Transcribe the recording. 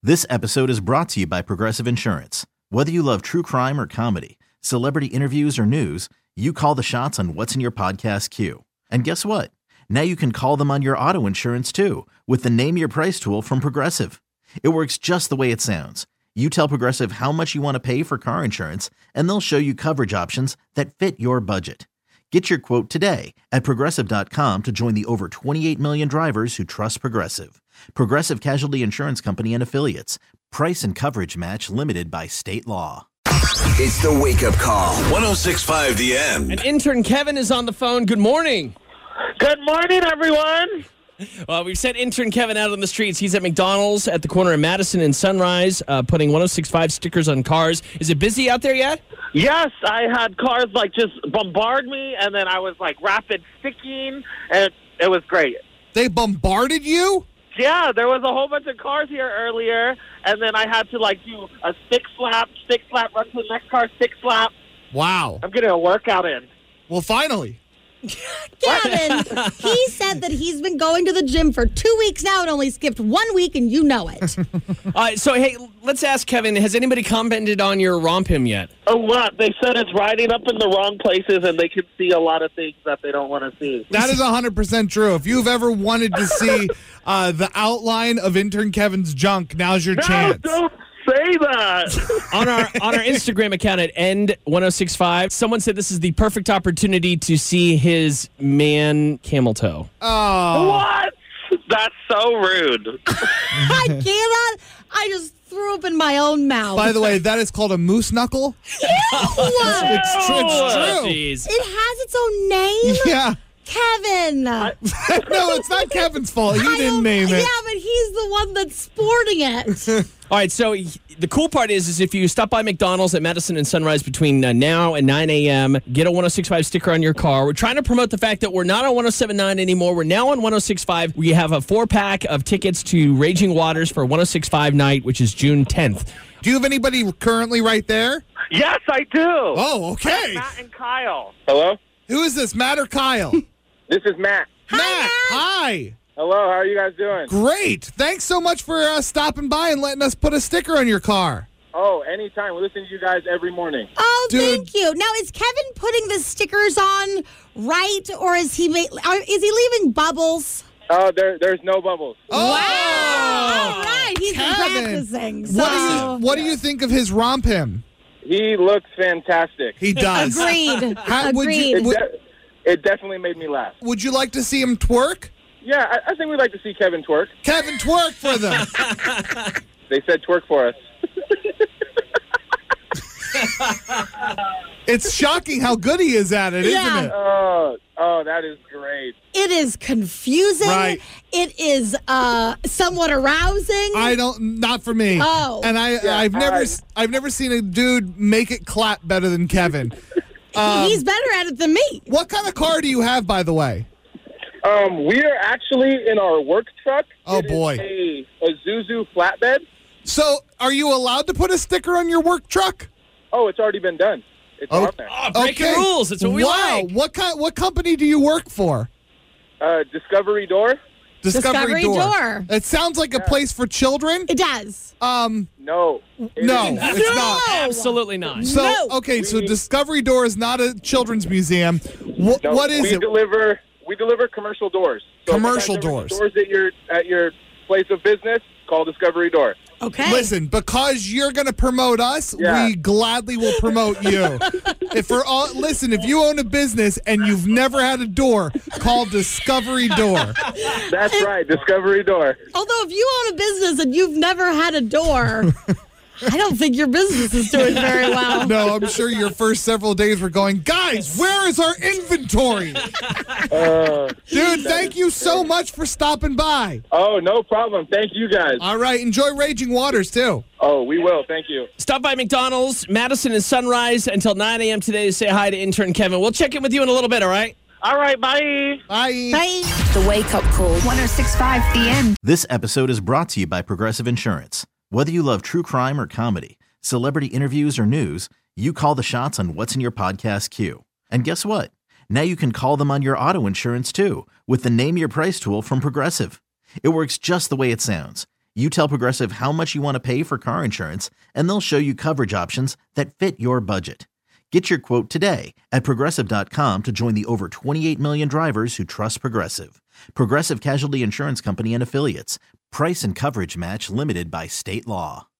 This episode is brought to you by Progressive Insurance. Whether you love true crime or comedy, celebrity interviews or news, you call the shots on what's in your podcast queue. And guess what? Now you can call them on your auto insurance too with the Name Your Price tool from Progressive. It works just the way it sounds. You tell Progressive how much you want to pay for car insurance, and they'll show you coverage options that fit your budget. Get your quote today at Progressive.com to join the over 28 million drivers who trust Progressive. Progressive Casualty Insurance Company and Affiliates. Price and coverage match limited by state law. It's the wake-up call. 106.5 The End. And intern Kevin is on the phone. Good morning. Good morning, everyone. Well, we've sent intern Kevin out on the streets. He's at McDonald's at the corner of Madison and Sunrise, putting 106.5 stickers on cars. Is it busy out there yet? Yes, I had cars just bombard me, and then I was rapid sticking, and it was great. They bombarded you? Yeah, there was a whole bunch of cars here earlier, and then I had to do a stick slap, run to the next car, stick slap. Wow. I'm getting a workout in. Well, finally. Kevin, he said that he's been going to the gym for 2 weeks now and only skipped 1 week, and you know it. So, hey, let's ask Kevin, has anybody commented on your romp him yet? A lot. They said it's riding up in the wrong places, and they can see a lot of things that they don't want to see. That is 100% true. If you've ever wanted to see the outline of intern Kevin's junk, now's your chance. Don't say that. on our Instagram account at End1065, someone said this is the perfect opportunity to see his man camel toe. Oh. What? That's so rude. I cannot. I just threw up in my own mouth. By the way, that is called a moose knuckle. It's true. Jeez. It has its own name? Yeah. Kevin. No, it's not Kevin's fault. He didn't name it. Yeah, but he's the one that's sporting it. All right, so the cool part is if you stop by McDonald's at Madison and Sunrise between now and 9 a.m., get a 106.5 sticker on your car. We're trying to promote the fact that we're not on 107.9 anymore. We're now on 106.5. We have a 4-pack of tickets to Raging Waters for 106.5 night, which is June 10th. Do you have anybody currently right there? Yes, I do. Oh, okay. Matt and Kyle. Hello? Who is this, Matt or Kyle? This is Matt. Matt, hi. Hello, how are you guys doing? Great. Thanks so much for stopping by and letting us put a sticker on your car. Oh, anytime. We listen to you guys every morning. Oh, Dude. thank you. Now, is Kevin putting the stickers on right, or is he leaving bubbles? There's no bubbles. Oh. Wow. All right. He's been Kevin, practicing. So. What do you think of his romp him? He looks fantastic. He does. Agreed. Agreed. It definitely made me laugh. Would you like to see him twerk? Yeah, I think we'd like to see Kevin twerk. Kevin, twerk for them. They said twerk for us. It's shocking how good he is at it, isn't it? Oh, that is great. It is confusing. Right. It is somewhat arousing. Not for me. Oh. And I've never seen a dude make it clap better than Kevin. He's better at it than me. What kind of car do you have, by the way? We are actually in our work truck. Oh, It is boy. a Isuzu flatbed. So, are you allowed to put a sticker on your work truck? Oh, it's already been done. It's on there. Oh, breaking rules. That's what we like. What company do you work for? Discovery Door? Discovery Door. It sounds like a place for children. It does. No. No, it's not. Absolutely not. So, No. okay, so Discovery Door is not a children's museum. No, what is it? We deliver commercial doors. So Commercial if you guys doors. ever need doors at your place of business, call Discovery Door. Okay. Listen, because you're going to promote us, Yeah. we gladly will promote you. If you own a business and you've never had a door, call Discovery Door. That's right, Discovery Door. Although if you own a business and you've never had a door, I don't think your business is doing very well. No, I'm sure your first several days were going, guys, where is our inventory? Dude, thank you so much for stopping by. Oh, no problem. Thank you guys. All right, enjoy Raging Waters, too. Oh, we will. Thank you. Stop by McDonald's, Madison and Sunrise until 9 a.m. today to say hi to intern Kevin. We'll check in with you in a little bit, all right? All right, bye. Bye. Bye. The Wake Up Call. 106.5 The End. This episode is brought to you by Progressive Insurance. Whether you love true crime or comedy, celebrity interviews or news, you call the shots on what's in your podcast queue. And guess what? Now you can call them on your auto insurance too with the Name Your Price tool from Progressive. It works just the way it sounds. You tell Progressive how much you want to pay for car insurance, and they'll show you coverage options that fit your budget. Get your quote today at Progressive.com to join the over 28 million drivers who trust Progressive. Progressive Casualty Insurance Company and Affiliates. Price and coverage match limited by state law.